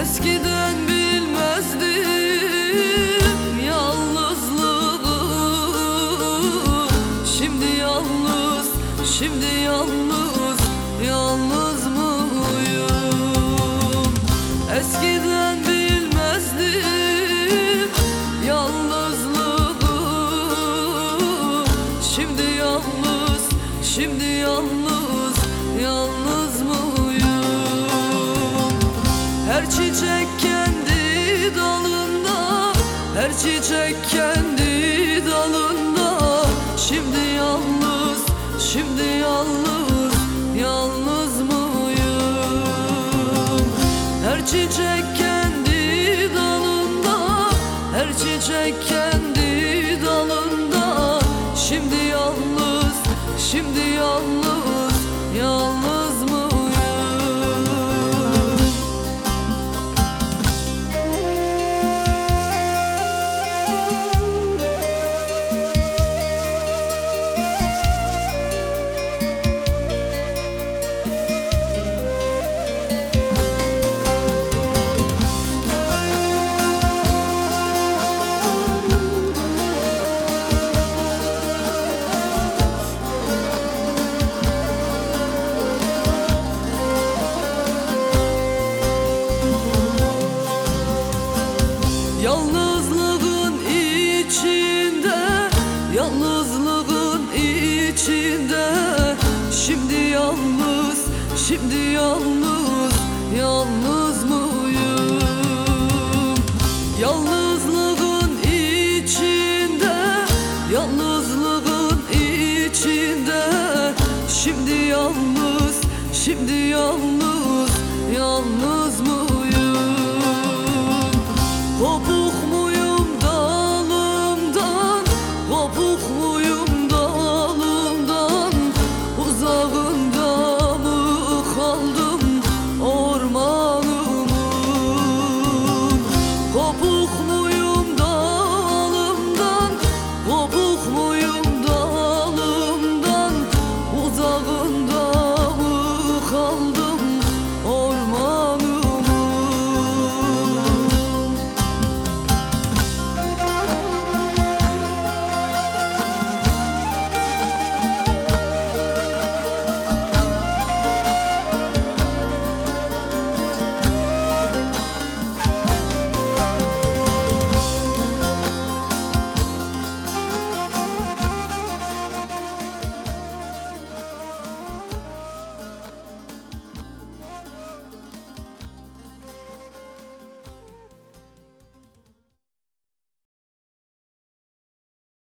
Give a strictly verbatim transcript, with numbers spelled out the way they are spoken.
Eskiden bilmezdim yalnızlığı, şimdi yalnız, şimdi yalnız, yalnız mıyım? Eskiden bilmezdim yalnızlığı, şimdi yalnız, şimdi yalnız, yalnız mıyım? Her çiçek kendi dalında, her çiçek kendi dalında. Şimdi yalnız, şimdi yalnız, yalnız mıyım? Her çiçek kendi dalında, her çiçek kendi dalında. Şimdi yalnız, şimdi yalnız, yalnız mıyım? Yalnızlığın içinde, yalnızlığın içinde. Şimdi yalnız, şimdi yalnız, yalnız mıyım? Yalnızlığın içinde, yalnızlığın içinde. Şimdi yalnız, şimdi yalnız, yalnız mıyım? Kopuk